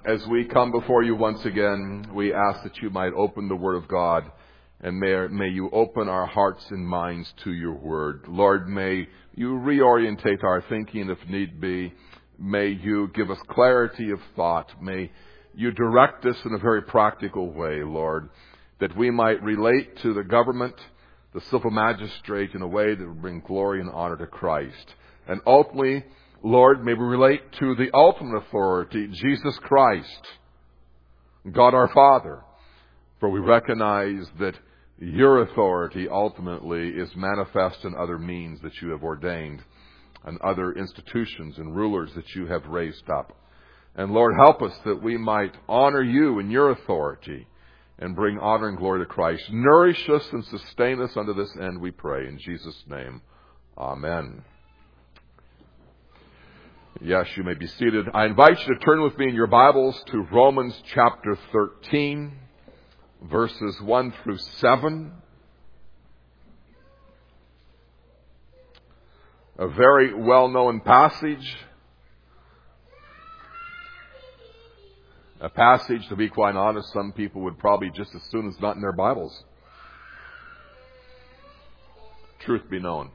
As we come before you once again, we ask that you might open the Word of God, and may you open our hearts and minds to your Word. Lord, may you reorientate our thinking if need be. May you give us clarity of thought. May you direct us in a very practical way, Lord, that we might relate to the government, the civil magistrate, in a way that will bring glory and honor to Christ. And ultimately, Lord, may we relate to the ultimate authority, Jesus Christ, God our Father. For we recognize that your authority ultimately is manifest in other means that you have ordained, and other institutions and rulers that you have raised up. And Lord, help us that we might honor you in your authority and bring honor and glory to Christ. Nourish us and sustain us unto this end, we pray. In Jesus' name, amen. Yes, you may be seated. I invite you to turn with me in your Bibles to Romans chapter 13, verses 1 through 7. A very well-known passage. A passage, to be quite honest, some people would probably just as soon as not in their Bibles. Truth be known.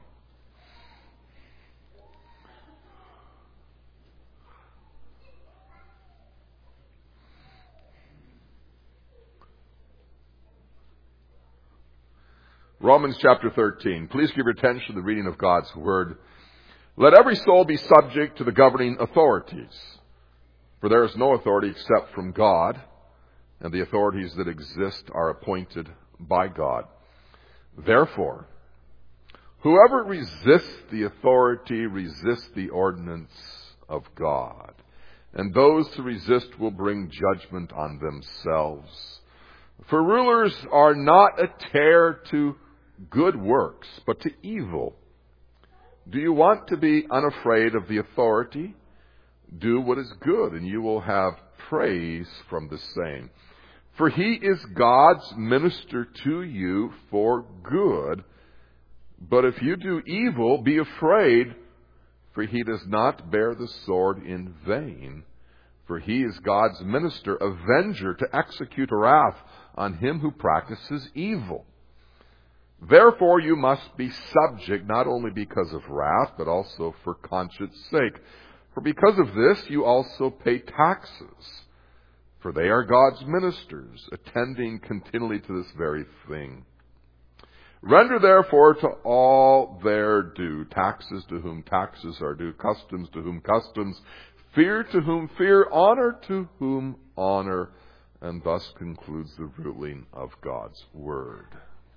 Romans chapter 13. Please give your attention to the reading of God's Word. Let every soul be subject to the governing authorities, for there is no authority except from God, and the authorities that exist are appointed by God. Therefore, whoever resists the authority resists the ordinance of God, and those who resist will bring judgment on themselves. For rulers are not a terror to good works, but to evil. Do you want to be unafraid of the authority? Do what is good, and you will have praise from the same. For he is God's minister to you for good. But if you do evil, be afraid, for he does not bear the sword in vain. For he is God's minister, avenger to execute wrath on him who practices evil. Therefore you must be subject, not only because of wrath, but also for conscience sake. For because of this you also pay taxes, for they are God's ministers, attending continually to this very thing. Render therefore to all their due, taxes to whom taxes are due, customs to whom customs, fear to whom fear, honor to whom honor. And thus concludes the ruling of God's Word.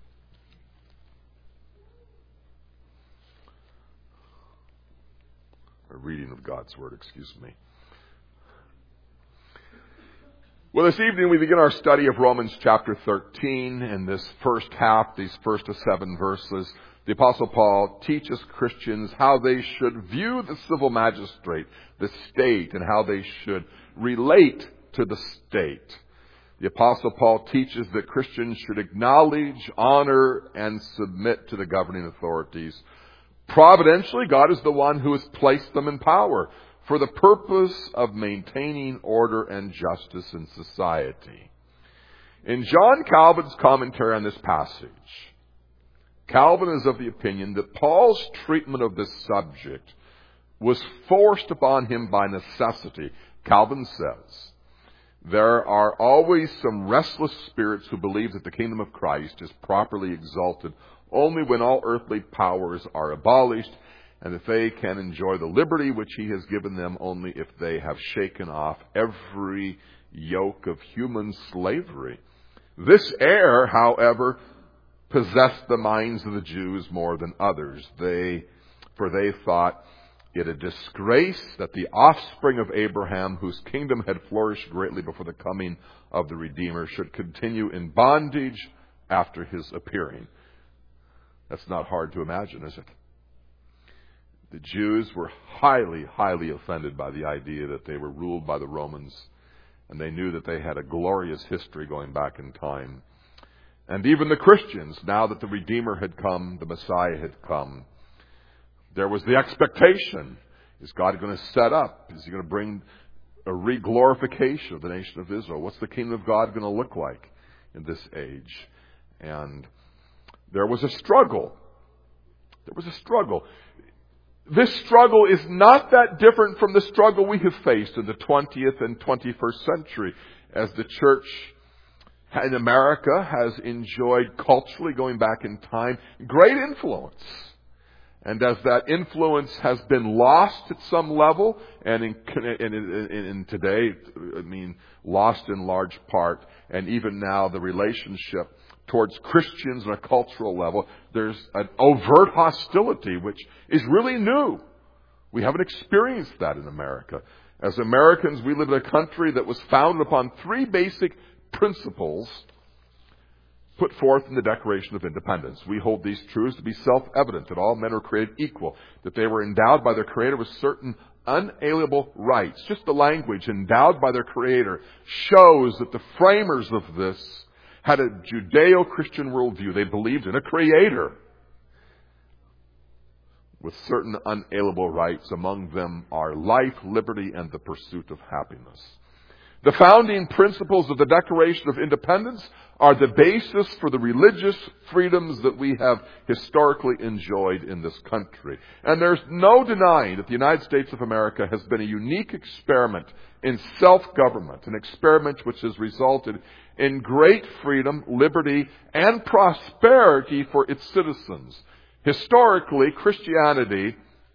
A reading of God's Word, excuse me. Well, this evening we begin our study of Romans chapter 13. In this first half, these first 7 verses, the Apostle Paul teaches Christians how they should view the civil magistrate, the state, and how they should relate to the state. The Apostle Paul teaches that Christians should acknowledge, honor, and submit to the governing authorities. Providentially, God is the one who has placed them in power for the purpose of maintaining order and justice in society. In John Calvin's commentary on this passage, Calvin is of the opinion that Paul's treatment of this subject was forced upon him by necessity. Calvin says, there are always some restless spirits who believe that the kingdom of Christ is properly exalted only when all earthly powers are abolished, and that they can enjoy the liberty which he has given them only if they have shaken off every yoke of human slavery. This error, however, possessed the minds of the Jews more than others. For they thought it a disgrace that the offspring of Abraham, whose kingdom had flourished greatly before the coming of the Redeemer, should continue in bondage after his appearing. That's not hard to imagine, is it? The Jews were highly, highly offended by the idea that they were ruled by the Romans, and they knew that they had a glorious history going back in time. And even the Christians, now that the Redeemer had come, the Messiah had come, there was the expectation, is God going to set up? Is he going to bring a re-glorification of the nation of Israel. What's the kingdom of God going to look like in this age? And there was a struggle. There was a struggle. This struggle is not that different from the struggle we have faced in the 20th and 21st century, as the church in America has enjoyed culturally, going back in time, great influence. And as that influence has been lost at some level, and in today, I mean, lost in large part, and even now the relationship towards Christians on a cultural level, there's an overt hostility which is really new. We haven't experienced that in America. As Americans, we live in a country that was founded upon three basic principles put forth in the Declaration of Independence. We hold these truths to be self-evident, that all men are created equal, that they were endowed by their Creator with certain unalienable rights. Just the language, endowed by their Creator, shows that the framers of this had a Judeo-Christian worldview. They believed in a Creator with certain unalienable rights. Among them are life, liberty, and the pursuit of happiness. The founding principles of the Declaration of Independence are the basis for the religious freedoms that we have historically enjoyed in this country. And there's no denying that the United States of America has been a unique experiment in self-government, an experiment which has resulted in great freedom, liberty, and prosperity for its citizens. Historically, Christianity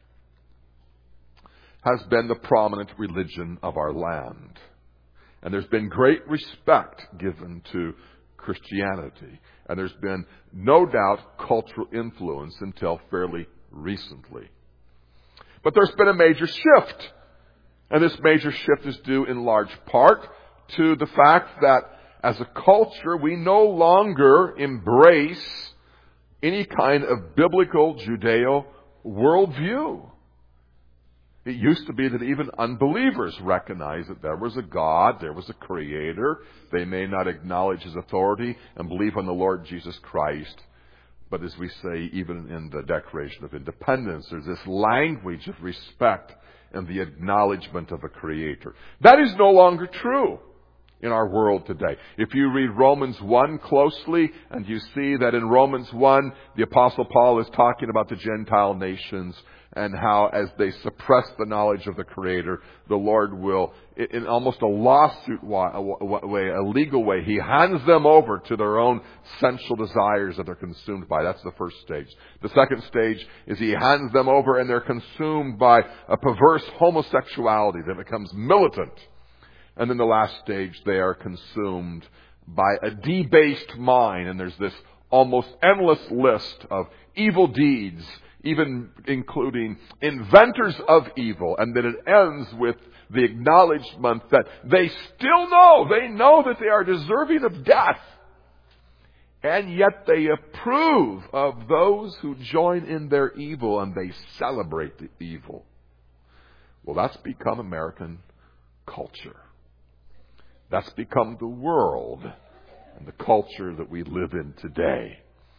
has been the prominent religion of our land. And there's been great respect given to Christianity. And there's been, no doubt, cultural influence until fairly recently. But there's been a major shift. And this major shift is due in large part to the fact that as a culture, we no longer embrace any kind of biblical Judeo worldview. It used to be that even unbelievers recognized that there was a God, there was a Creator. They may not acknowledge His authority and believe on the Lord Jesus Christ. But as we say, even in the Declaration of Independence, there's this language of respect and the acknowledgement of a Creator. That is no longer true in our world today. If you read Romans 1 closely, and you see that in Romans 1, the Apostle Paul is talking about the Gentile nations and how as they suppress the knowledge of the Creator, the Lord will, in almost a lawsuit way, a legal way, He hands them over to their own sensual desires that they're consumed by. That's the first stage. The second stage is He hands them over and they're consumed by a perverse homosexuality that becomes militant. And then the last stage, they are consumed by a debased mind. And there's this almost endless list of evil deeds, even including inventors of evil. And then it ends with the acknowledgement that they know that they are deserving of death. And yet they approve of those who join in their evil and they celebrate the evil. Well, that's become American culture. That's become the world and the culture that we live in today.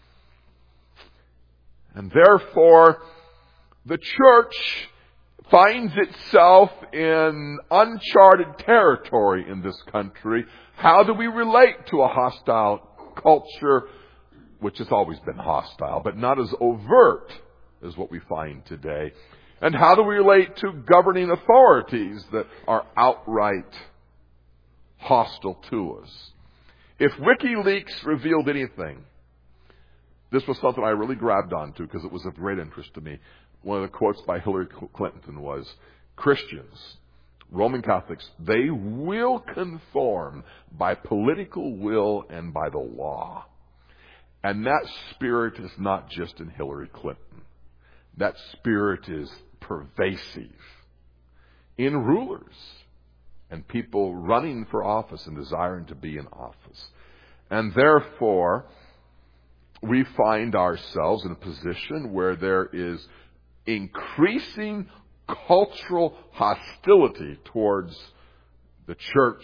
And therefore, the church finds itself in uncharted territory in this country. How do we relate to a hostile culture, which has always been hostile, but not as overt as what we find today? And how do we relate to governing authorities that are outright hostile to us? If WikiLeaks revealed anything, this was something I really grabbed onto because it was of great interest to me. One of the quotes by Hillary Clinton was, Christians, Roman Catholics, they will conform by political will and by the law. And that spirit is not just in Hillary Clinton. That spirit is pervasive in rulers and people running for office and desiring to be in office. And therefore, we find ourselves in a position where there is increasing cultural hostility towards the church.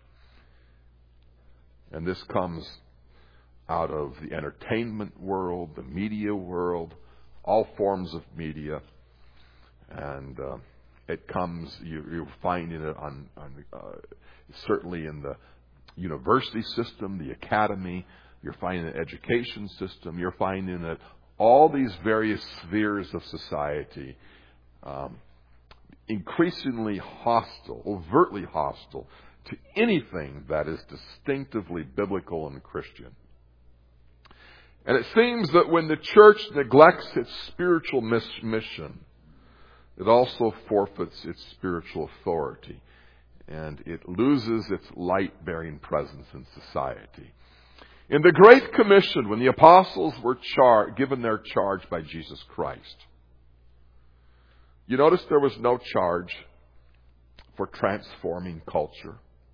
And this comes out of the entertainment world, the media world, all forms of media. And It comes, you're finding it on certainly in the university system, the academy. You're finding the education system. You're finding that all these various spheres of society, increasingly hostile, overtly hostile to anything that is distinctively biblical and Christian. And it seems that when the church neglects its spiritual mission, it also forfeits its spiritual authority, and it loses its light-bearing presence in society. In the Great Commission, when the apostles were given their charge by Jesus Christ, you notice there was no charge for transforming culture.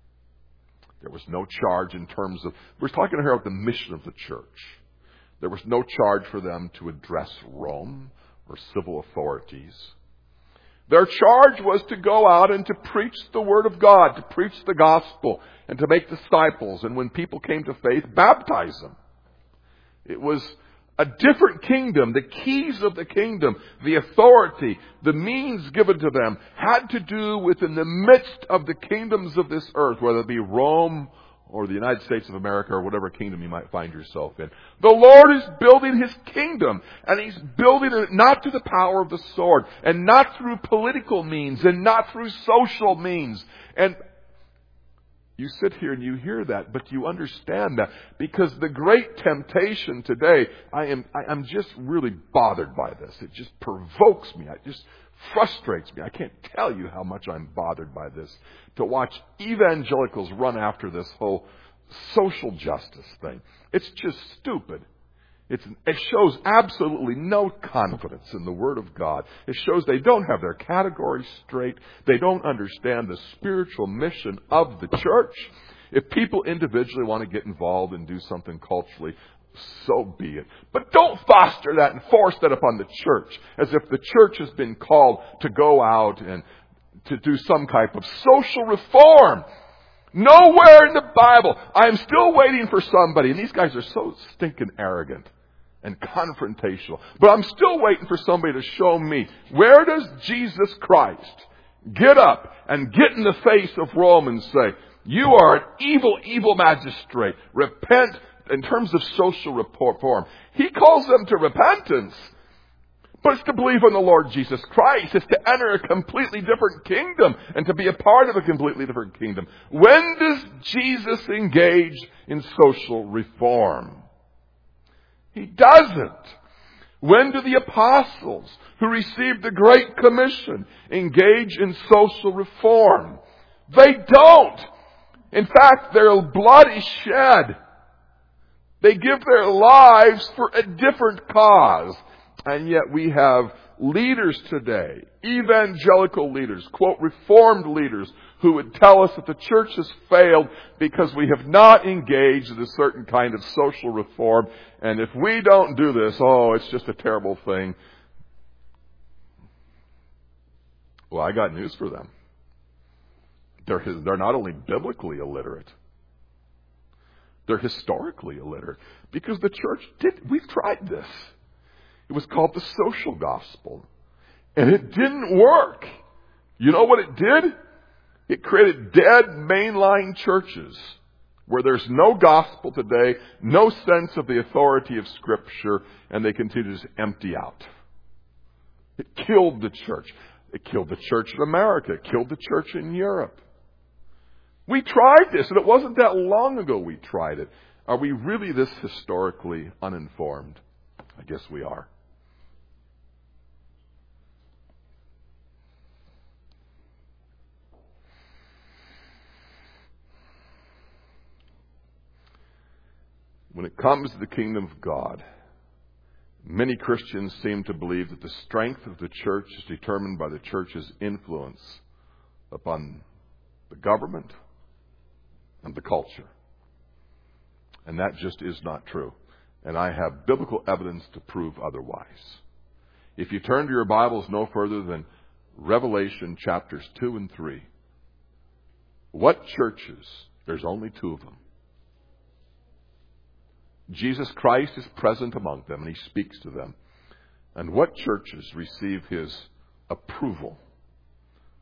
There was no charge in terms of, we're talking here about the mission of the church. There was no charge for them to address Rome or civil authorities. Their charge was to go out and to preach the Word of God, to preach the gospel, and to make disciples. And when people came to faith, baptize them. It was a different kingdom. The keys of the kingdom, the authority, the means given to them had to do with in the midst of the kingdoms of this earth, whether it be Rome or the United States of America or whatever kingdom you might find yourself in. The Lord is building His kingdom, and He's building it not to the power of the sword, and not through political means, and not through social means. And you sit here and you hear that, but you understand that, because the great temptation today, I'm just really bothered by this. It just provokes me. It just frustrates me. I can't tell you how much I'm bothered by this. To watch evangelicals run after this whole social justice thing. It's just stupid. It shows absolutely no confidence in the Word of God. It shows they don't have their categories straight. They don't understand the spiritual mission of the church. If people individually want to get involved and do something culturally, so be it. But don't foster that and force that upon the church, as if the church has been called to go out and to do some type of social reform. Nowhere in the Bible. I'm still waiting for somebody, and these guys are so stinking arrogant and confrontational, but I'm still waiting for somebody to show me, where does Jesus Christ get up and get in the face of Rome and say, you are an evil, evil magistrate. Repent in terms of social reform. He calls them to repentance, but it's to believe in the Lord Jesus Christ. It's to enter a completely different kingdom and to be a part of a completely different kingdom. When does Jesus engage in social reform? He doesn't. When do the apostles who received the Great Commission engage in social reform? They don't. In fact, their blood is shed. They give their lives for a different cause. And yet we have leaders today, evangelical leaders, quote, reformed leaders, who would tell us that the church has failed because we have not engaged in a certain kind of social reform. And if we don't do this, it's just a terrible thing. Well, I got news for them. They're not only biblically illiterate, they're historically illiterate. Because the church we've tried this. It was called the social gospel. And it didn't work. You know what it did? It created dead mainline churches where there's no gospel today, no sense of the authority of Scripture, and they continue to just empty out. It killed the church. It killed the church in America. It killed the church in Europe. We tried this, and it wasn't that long ago we tried it. Are we really this historically uninformed? I guess we are. When it comes to the kingdom of God, many Christians seem to believe that the strength of the church is determined by the church's influence upon the government and the culture. And that just is not true. And I have biblical evidence to prove otherwise. If you turn to your Bibles no further than Revelation chapters 2 and 3, what churches? There's only two of them. Jesus Christ is present among them, and He speaks to them. And what churches receive His approval?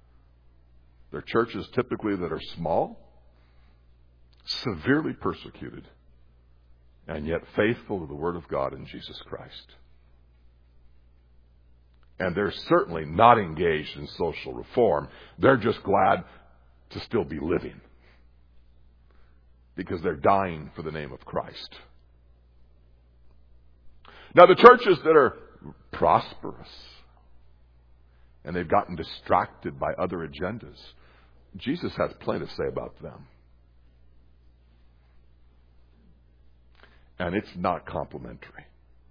They're churches typically that are small, severely persecuted, and yet faithful to the Word of God in Jesus Christ. And they're certainly not engaged in social reform. They're just glad to still be living because they're dying for the name of Christ. Now, the churches that are prosperous and they've gotten distracted by other agendas, Jesus has plenty to say about them. And it's not complimentary.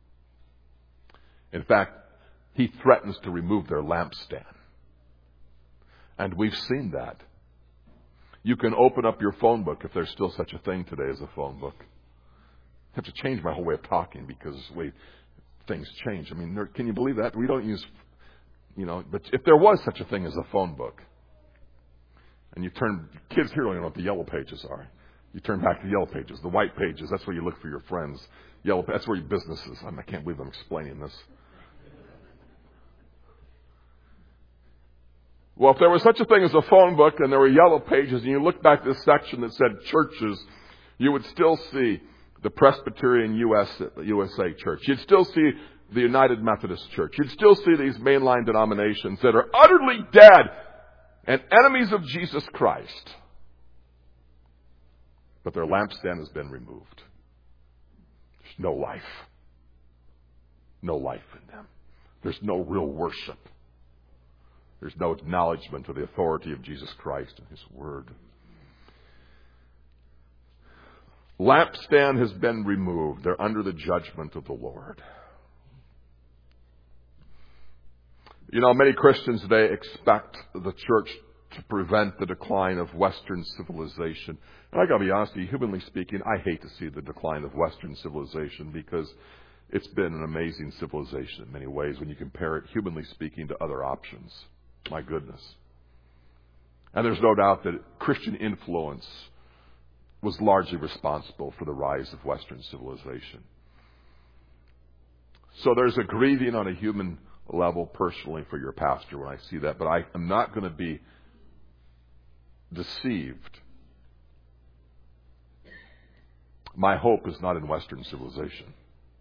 In fact, he threatens to remove their lampstand. And we've seen that. You can open up your phone book, if there's still such a thing today as a phone book. I have to change my whole way of talking because the way things change. I mean, can you believe that? We don't use, but if there was such a thing as a phone book, and you turn, kids here don't know what the yellow pages are. You turn back to the yellow pages, the white pages, that's where you look for your friends. Yellow, that's where your business is. I can't believe I'm explaining this. Well, if there was such a thing as a phone book and there were yellow pages and you look back to this section that said churches, you would still see the Presbyterian USA Church. You'd still see the United Methodist Church. You'd still see these mainline denominations that are utterly dead and enemies of Jesus Christ. But their lampstand has been removed. There's no life. No life in them. There's no real worship. There's no acknowledgement of the authority of Jesus Christ and His Word. Lampstand has been removed. They're under the judgment of the Lord. Many Christians today expect the church to prevent the decline of Western civilization. And I got to be honest with you, humanly speaking, I hate to see the decline of Western civilization because it's been an amazing civilization in many ways when you compare it, humanly speaking, to other options. My goodness. And there's no doubt that Christian influence was largely responsible for the rise of Western civilization. So there's a grieving on a human level personally for your pastor when I see that, but I am not going to be deceived. My hope is not in Western civilization.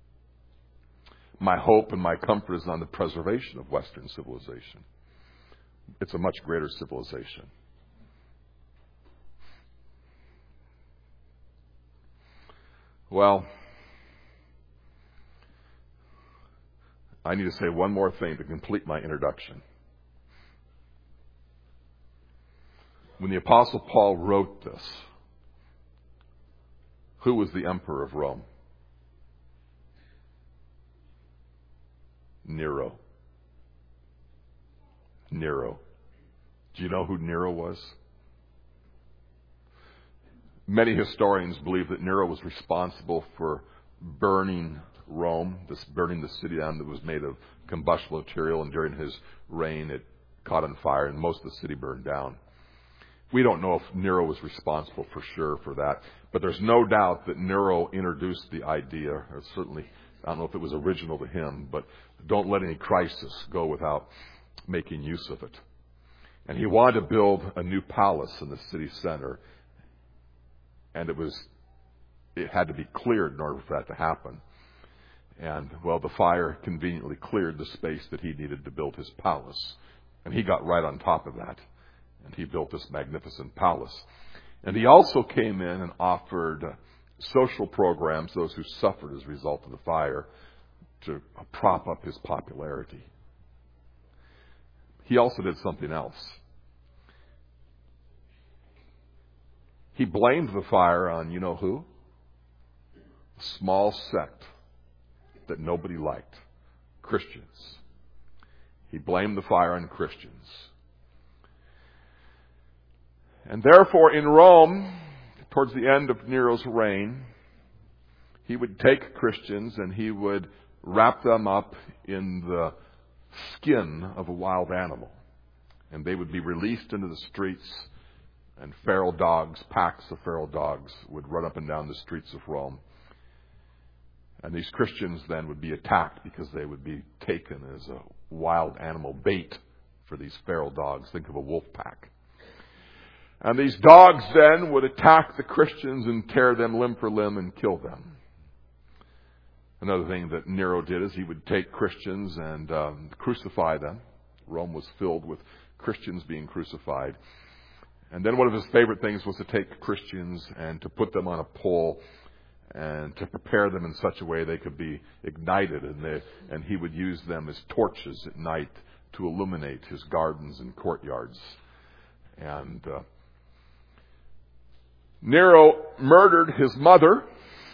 My hope and my comfort is on the preservation of Western civilization. It's a much greater civilization. Well, I need to say one more thing to complete my introduction. When the Apostle Paul wrote this, who was the emperor of Rome? Nero. Nero. Do you know who Nero was? Many historians believe that Nero was responsible for burning Rome, burning the city down that was made of combustible material, and during his reign it caught on fire and most of the city burned down. We don't know if Nero was responsible for sure for that, but there's no doubt that Nero introduced the idea, or certainly, I don't know if it was original to him, but don't let any crisis go without making use of it. And he wanted to build a new palace in the city center, and it had to be cleared in order for that to happen. And, the fire conveniently cleared the space that he needed to build his palace. And he got right on top of that. And he built this magnificent palace. And he also came in and offered social programs, those who suffered as a result of the fire, to prop up his popularity. He also did something else. He blamed the fire on, you know who? A small sect that nobody liked. Christians. He blamed the fire on Christians. And therefore in Rome, towards the end of Nero's reign, he would take Christians and he would wrap them up in the skin of a wild animal. And they would be released into the streets, and feral dogs, packs of feral dogs, would run up and down the streets of Rome. And these Christians then would be attacked because they would be taken as a wild animal bait for these feral dogs. Think of a wolf pack. And these dogs then would attack the Christians and tear them limb for limb and kill them. Another thing that Nero did is he would take Christians and crucify them. Rome was filled with Christians being crucified. And then one of his favorite things was to take Christians and to put them on a pole and to prepare them in such a way they could be ignited. And he would use them as torches at night to illuminate his gardens and courtyards. And Nero murdered his mother.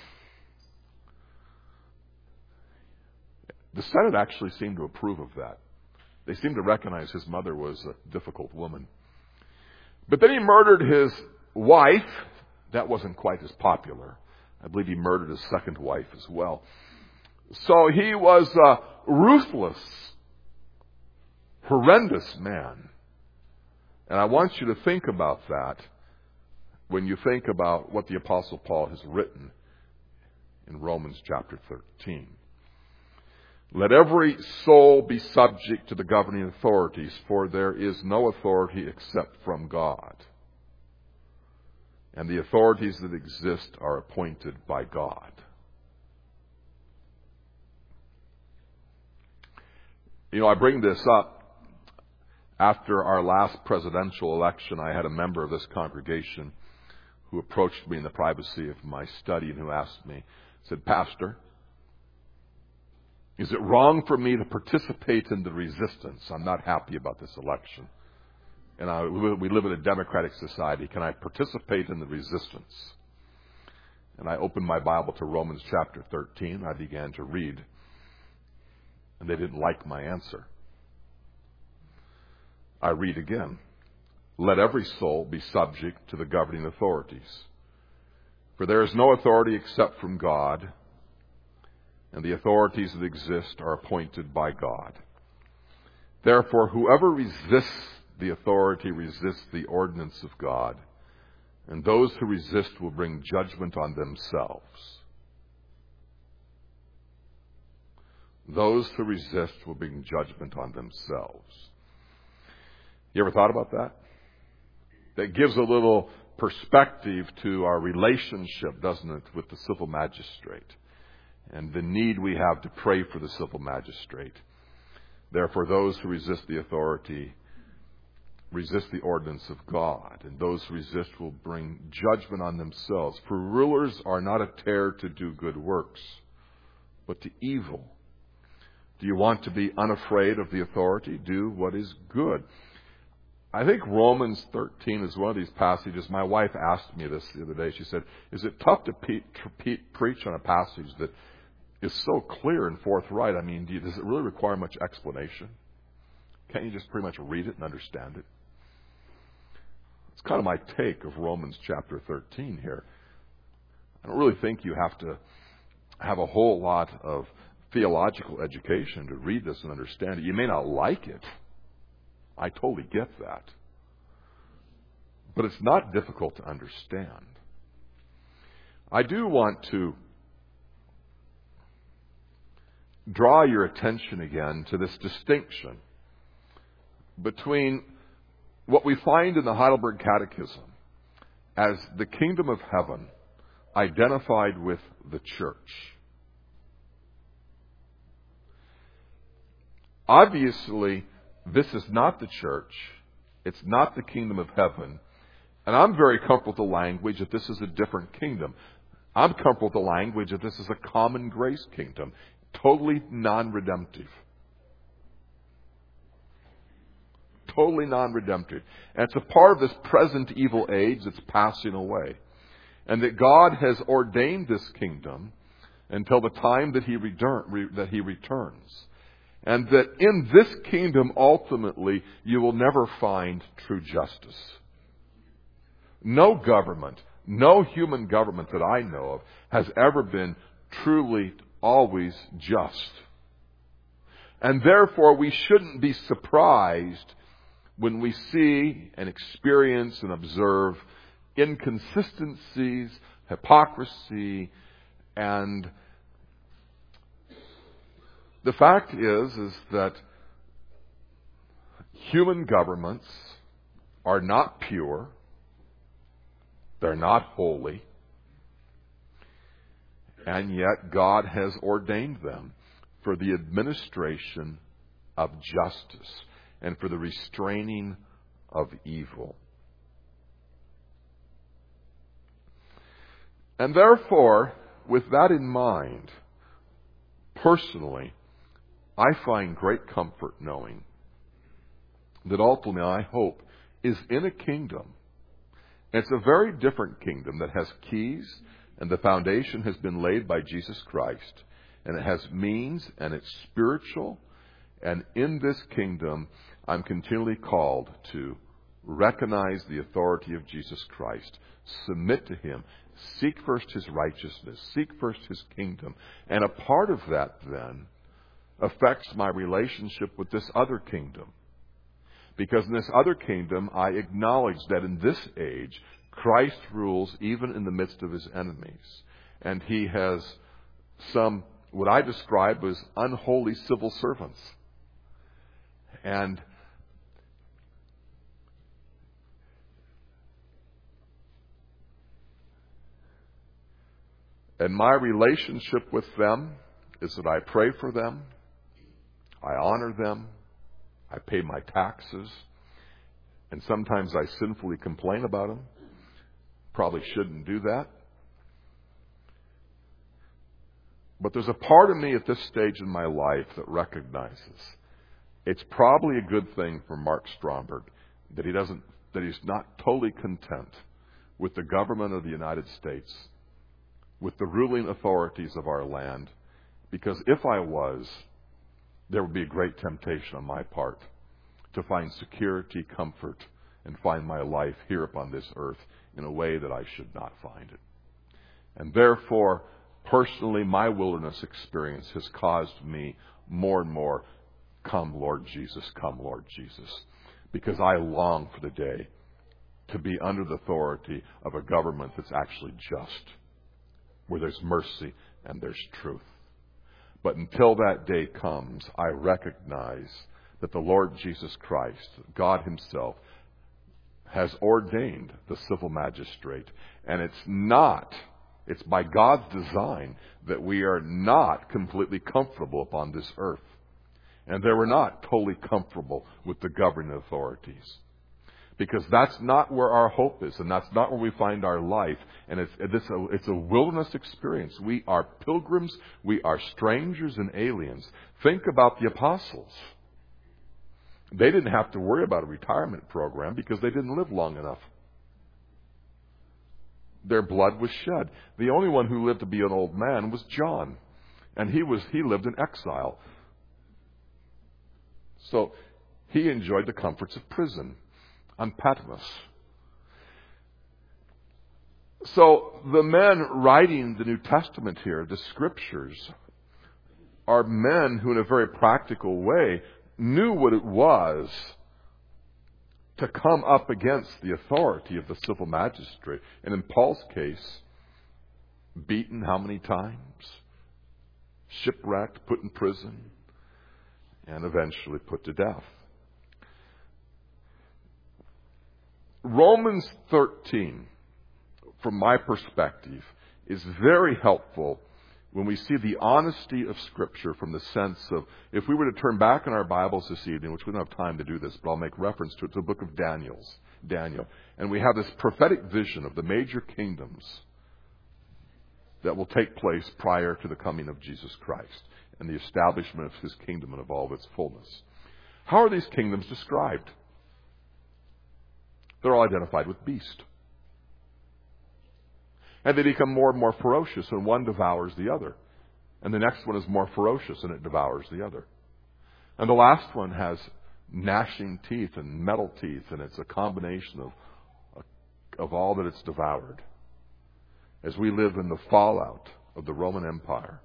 The Senate actually seemed to approve of that. They seemed to recognize his mother was a difficult woman. But then he murdered his wife. That wasn't quite as popular. I believe he murdered his second wife as well. So he was a ruthless, horrendous man. And I want you to think about that when you think about what the Apostle Paul has written in Romans chapter 13. Let every soul be subject to the governing authorities, for there is no authority except from God. And the authorities that exist are appointed by God. You know, I bring this up after our last presidential election. I had a member of this congregation who approached me in the privacy of my study and who asked me, said, "Pastor, is it wrong for me to participate in the resistance? I'm not happy about this election. And we live in a democratic society. Can I participate in the resistance?" And I opened my Bible to Romans chapter 13. I began to read. And they didn't like my answer. I read again. Let every soul be subject to the governing authorities. For there is no authority except from God, and the authorities that exist are appointed by God. Therefore, whoever resists the authority resists the ordinance of God, and those who resist will bring judgment on themselves. Those who resist will bring judgment on themselves. You ever thought about that? That gives a little perspective to our relationship, doesn't it, with the civil magistrate, and the need we have to pray for the civil magistrate. Therefore, those who resist the authority resist the ordinance of God, and those who resist will bring judgment on themselves. For rulers are not a terror to do good works, but to evil. Do you want to be unafraid of the authority? Do what is good. I think Romans 13 is one of these passages. My wife asked me this the other day. She said, "Is it tough to preach on a passage that is so clear and forthright? I mean, does it really require much explanation? Can't you just pretty much read it and understand it?" It's kind of my take of Romans chapter 13 here. I don't really think you have to have a whole lot of theological education to read this and understand it. You may not like it. I totally get that. But it's not difficult to understand. I do want to draw your attention again to this distinction between what we find in the Heidelberg Catechism as the kingdom of heaven identified with the church. Obviously, this is not the church. It's not the kingdom of heaven. And I'm very comfortable with the language that this is a different kingdom. I'm comfortable with the language that this is a common grace kingdom, totally non-redemptive. Totally non-redemptive. And it's a part of this present evil age that's passing away. And that God has ordained this kingdom until the time that He returns. And that in this kingdom, ultimately, you will never find true justice. No government, no human government that I know of, has ever been truly, always just. And therefore, we shouldn't be surprised when we see and experience and observe inconsistencies, hypocrisy, and the fact is that human governments are not pure. They're not holy. And yet God has ordained them for the administration of justice and for the restraining of evil. And therefore, with that in mind, personally, I find great comfort knowing that ultimately, I hope, is in a kingdom. It's a very different kingdom that has keys, and the foundation has been laid by Jesus Christ. And it has means, and it's spiritual. And in this kingdom, I'm continually called to recognize the authority of Jesus Christ, submit to Him, seek first His righteousness, seek first His kingdom. And a part of that, then, affects my relationship with this other kingdom. Because in this other kingdom, I acknowledge that in this age, Christ rules even in the midst of His enemies. And He has some, what I describe as unholy civil servants. And my relationship with them is that I pray for them, I honor them, I pay my taxes, and sometimes I sinfully complain about them. Probably shouldn't do that. But there's a part of me at this stage in my life that recognizes it's probably a good thing for Mark Stromberg that he's not totally content with the government of the United States, with the ruling authorities of our land, because if I was, there would be a great temptation on my part to find security, comfort, and find my life here upon this earth in a way that I should not find it. And therefore, personally, my wilderness experience has caused me more and more, come Lord Jesus, come Lord Jesus, because I long for the day to be under the authority of a government that's actually just, where there's mercy and there's truth. But until that day comes, I recognize that the Lord Jesus Christ, God Himself, has ordained the civil magistrate. And it's by God's design that we are not completely comfortable upon this earth. And that we're not totally comfortable with the governing authorities. Because that's not where our hope is, and that's not where we find our life. And it's a wilderness experience. We are pilgrims, we are strangers and aliens. Think about the apostles. They didn't have to worry about a retirement program because they didn't live long enough. Their blood was shed. The only one who lived to be an old man was John, and he lived in exile. So he enjoyed the comforts of prison on Patmos. So the men writing the New Testament here, the Scriptures, are men who in a very practical way knew what it was to come up against the authority of the civil magistrate. And in Paul's case, beaten how many times? Shipwrecked, put in prison, and eventually put to death. Romans 13, from my perspective, is very helpful when we see the honesty of Scripture from the sense of, if we were to turn back in our Bibles this evening, which we don't have time to do this, but I'll make reference to it, the book of Daniel. And we have this prophetic vision of the major kingdoms that will take place prior to the coming of Jesus Christ and the establishment of His kingdom and of all of its fullness. How are these kingdoms described? They're all identified with beast. And they become more and more ferocious, and one devours the other. And the next one is more ferocious, and it devours the other. And the last one has gnashing teeth and metal teeth, and it's a combination of all that it's devoured. As we live in the fallout of the Roman Empire.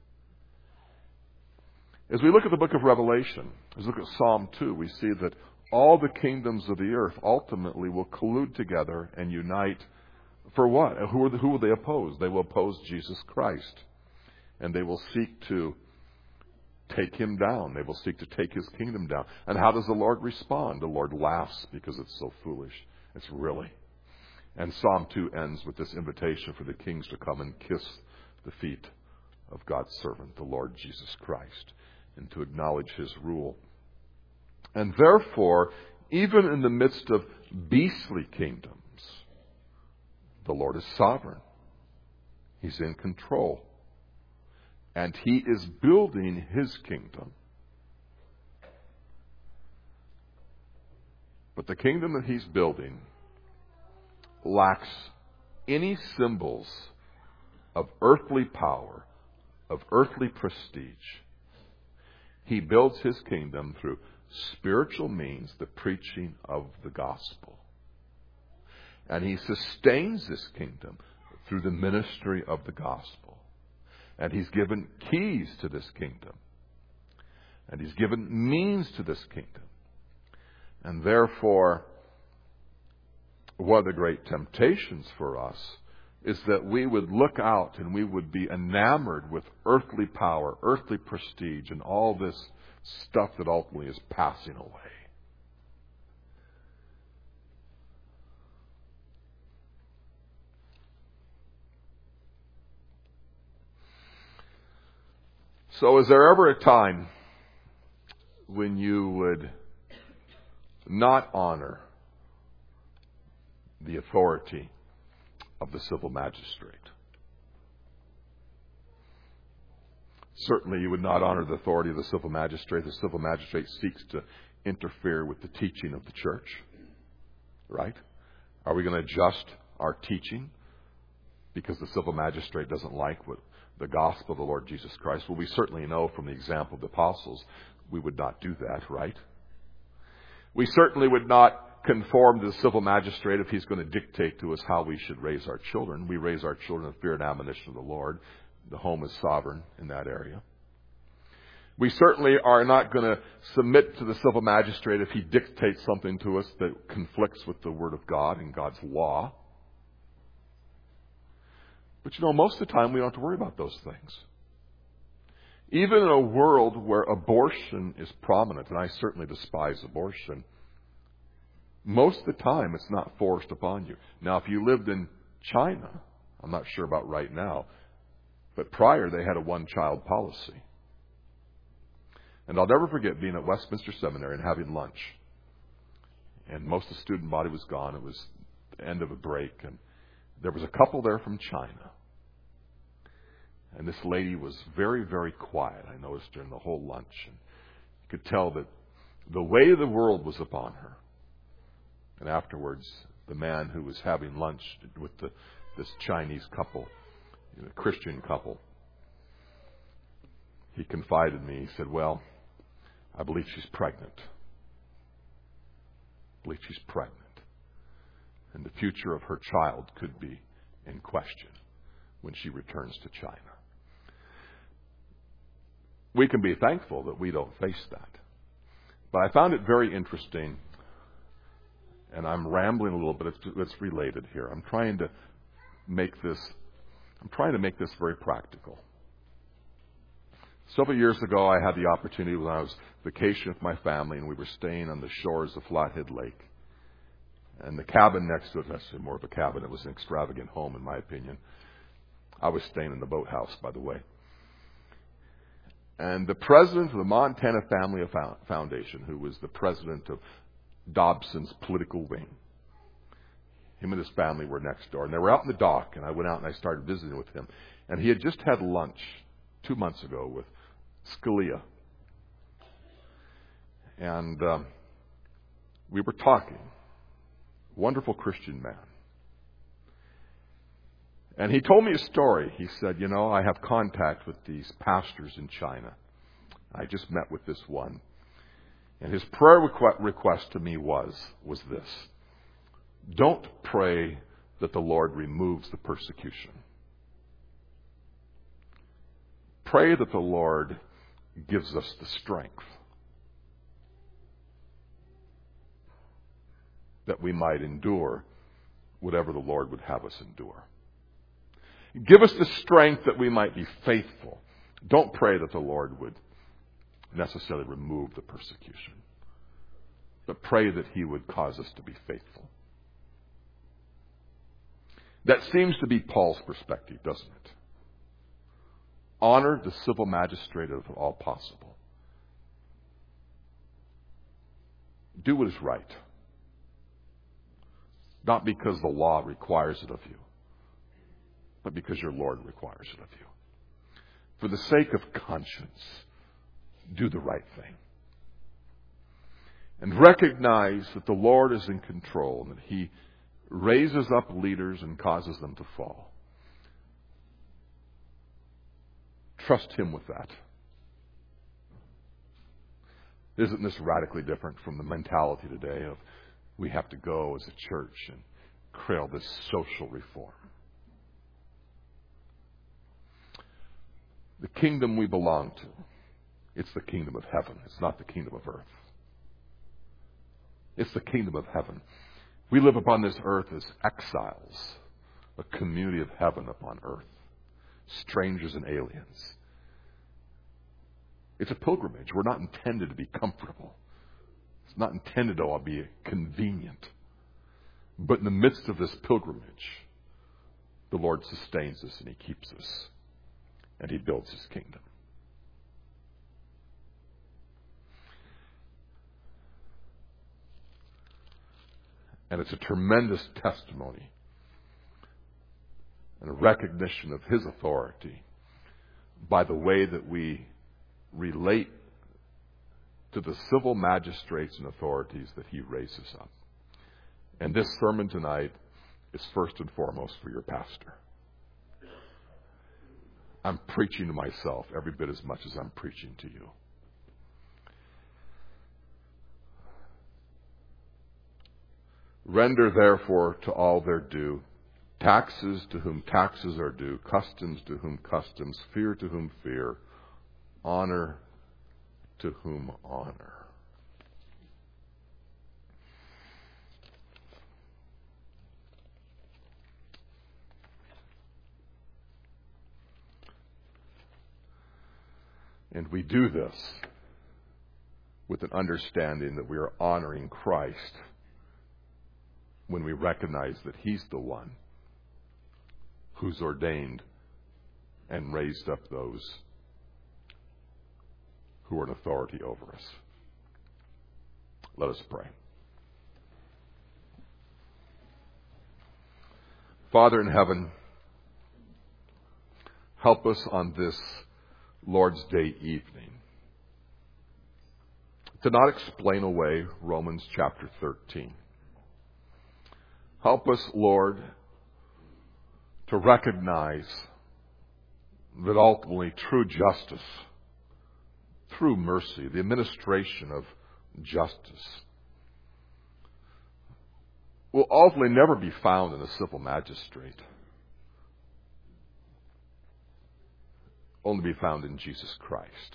As we look at the book of Revelation, as we look at Psalm 2, we see that all the kingdoms of the earth ultimately will collude together and unite for what? Who will they oppose? They will oppose Jesus Christ. And they will seek to take Him down. They will seek to take His kingdom down. And how does the Lord respond? The Lord laughs because it's so foolish. It's really. And Psalm 2 ends with this invitation for the kings to come and kiss the feet of God's servant, the Lord Jesus Christ, and to acknowledge His rule. And therefore, even in the midst of beastly kingdoms, the Lord is sovereign. He's in control. And He is building His kingdom. But the kingdom that He's building lacks any symbols of earthly power, of earthly prestige. He builds His kingdom through spiritual means, the preaching of the gospel. And He sustains this kingdom through the ministry of the gospel. And He's given keys to this kingdom. And He's given means to this kingdom. And therefore, one of the great temptations for us is that we would look out and we would be enamored with earthly power, earthly prestige, and all this stuff that ultimately is passing away. So is there ever a time when you would not honor the authority of the civil magistrate? Certainly you would not honor the authority of the civil magistrate. The civil magistrate seeks to interfere with the teaching of the church. Right? Are we going to adjust our teaching because the civil magistrate doesn't like what the gospel of the Lord Jesus Christ? Well, we certainly know from the example of the apostles we would not do that, right? We certainly would not conform to the civil magistrate if he's going to dictate to us how we should raise our children. We raise our children in fear and admonition of the Lord. The home is sovereign in that area. We certainly are not going to submit to the civil magistrate if he dictates something to us that conflicts with the Word of God and God's law. But most of the time we don't have to worry about those things. Even in a world where abortion is prominent, and I certainly despise abortion, most of the time it's not forced upon you. Now, if you lived in China, I'm not sure about right now, but prior they had a one-child policy. And I'll never forget being at Westminster Seminary and having lunch. And most of the student body was gone. It was the end of a break, and there was a couple there from China. And this lady was very, very quiet, I noticed, during the whole lunch. And you could tell that the weight of the world was upon her. And afterwards, the man who was having lunch with this Chinese couple, Christian couple, he confided in me. He said, well, I believe she's pregnant. I believe she's pregnant. And the future of her child could be in question when she returns to China. We can be thankful that we don't face that. But I found it very interesting, and I'm rambling a little bit. It's related here. I'm trying to make this very practical. Several years ago, I had the opportunity when I was vacationing with my family, and we were staying on the shores of Flathead Lake. And the cabin next to it, that's more of a cabin, it was an extravagant home in my opinion. I was staying in the boathouse, by the way. And the president of the Montana Family Foundation, who was the president of Dobson's political wing, him and his family were next door. And they were out in the dock, and I went out and I started visiting with him. And he had just had lunch 2 months ago with Scalia. And we were talking. Wonderful Christian man. And he told me a story. He said, I have contact with these pastors in China. I just met with this one. And his prayer request to me was this. Don't pray that the Lord removes the persecution. Pray that the Lord gives us the strength that we might endure whatever the Lord would have us endure. Give us the strength that we might be faithful. Don't pray that the Lord would necessarily remove the persecution, but pray that He would cause us to be faithful. That seems to be Paul's perspective, doesn't it? Honor the civil magistrate if at all possible. Do what is right. Not because the law requires it of you, but because your Lord requires it of you. For the sake of conscience, do the right thing. And recognize that the Lord is in control and that He raises up leaders and causes them to fall. Trust Him with that. Isn't this radically different from the mentality today of we have to go as a church and create all this social reform? The kingdom we belong to, it's the kingdom of heaven. It's not the kingdom of earth. It's the kingdom of heaven. We live upon this earth as exiles, a community of heaven upon earth, strangers and aliens. It's a pilgrimage. We're not intended to be comfortable. It's not intended to be convenient. But in the midst of this pilgrimage, the Lord sustains us and He keeps us. And He builds His kingdom. And it's a tremendous testimony and a recognition of His authority by the way that we relate to the civil magistrates and authorities that He raises up. And this sermon tonight is first and foremost for your pastor. I'm preaching to myself every bit as much as I'm preaching to you. Render therefore to all their due, taxes to whom taxes are due, customs to whom customs, fear to whom fear, honor to whom honor. And we do this with an understanding that we are honoring Christ when we recognize that He's the one who's ordained and raised up those who are in authority over us. Let us pray. Father in heaven, help us on this Lord's Day evening to not explain away Romans chapter 13. Help us, Lord, to recognize that ultimately true justice, through mercy, the administration of justice, will ultimately never be found in a civil magistrate. Only be found in Jesus Christ.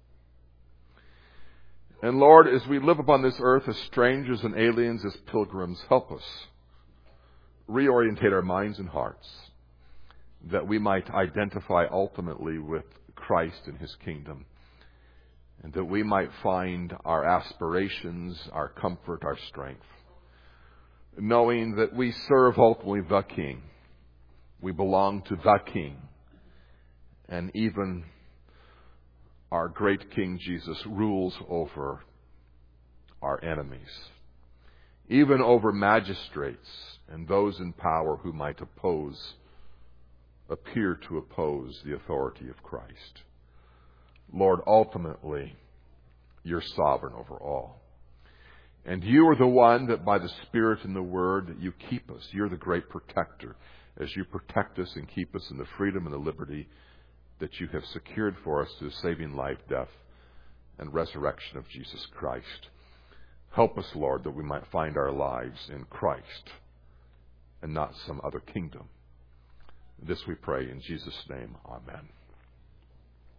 And Lord, as we live upon this earth as strangers and aliens, as pilgrims, help us reorientate our minds and hearts that we might identify ultimately with Christ and His kingdom, and that we might find our aspirations, our comfort, our strength, knowing that we serve ultimately the King. We belong to the King. And even our great King Jesus rules over our enemies, even over magistrates and those in power who might appear to oppose the authority of Christ. Lord, ultimately, You're sovereign over all. And You are the one that by the Spirit and the Word that You keep us. You're the great protector as You protect us and keep us in the freedom and the liberty that You have secured for us through saving life, death, and resurrection of Jesus Christ. Help us, Lord, that we might find our lives in Christ and not some other kingdom. This we pray in Jesus' name. Amen.